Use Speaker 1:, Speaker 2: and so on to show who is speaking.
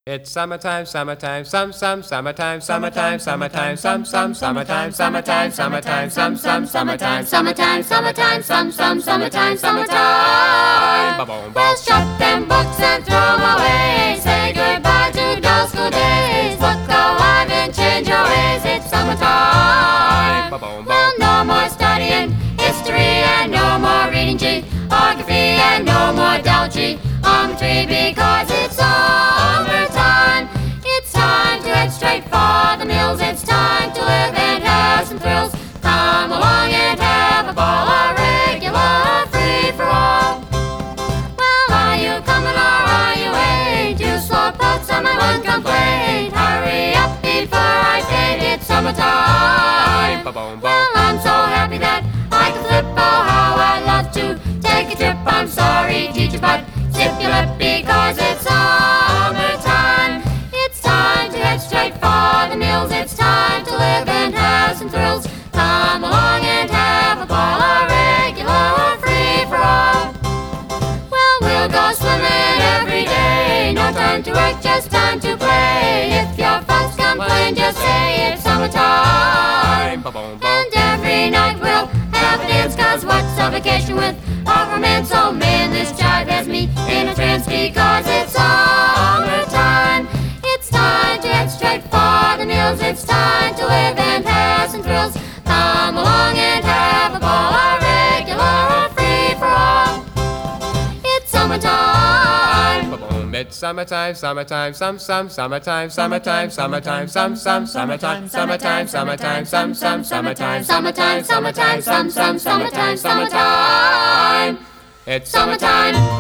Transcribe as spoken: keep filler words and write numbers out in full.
Speaker 1: It's summertime, summertime, some, some, summertime, summertime, summertime, some, some, summertime, summertime, summertime, some, some, summertime,
Speaker 2: Summertime, summertime, some, some, summertime, summertime. Well, shut them books and throw 'em away. Say goodbye to dull school days. Look alive and change your ways. It's summertime. Well, no more studying history and no more reading geography and no more geometry because it's summertime. It's time to head straight for the mills. It's time to live and have some thrills. Come along and have a ball, a regular free-for-all. Well, are you coming or are you wait? You slow pokes on my one complaint. Hurry up before I fade. It's summertime. Well, I'm so happy that I can flip. Oh, how I'd love to take a trip. I'm sorry, teacher, but zip your lip because it's summertime. It's time to head straight for the mills. It's time to live and have some thrills. Come along and have a ball, a regular free-for-all. Well, we'll go swimming every day. No time to work, just time to play. If your folks complain, just say it's summertime. And every night we'll have a dance, cause what's a vacation with a romance? Oh man, this jive has me in a trance because it's summertime. It's time to head straight for the mills. It's time to live and have some thrills. Come along and have a ball, a regular free-for-all. It's summertime.
Speaker 1: It's summertime, summertime, some, some, summertime, summertime, summertime, some, some, summertime, summertime, summertime, some, some, summertime,
Speaker 2: Summertime, summertime, some, some, summertime, summertime.
Speaker 1: It's
Speaker 2: Summertime.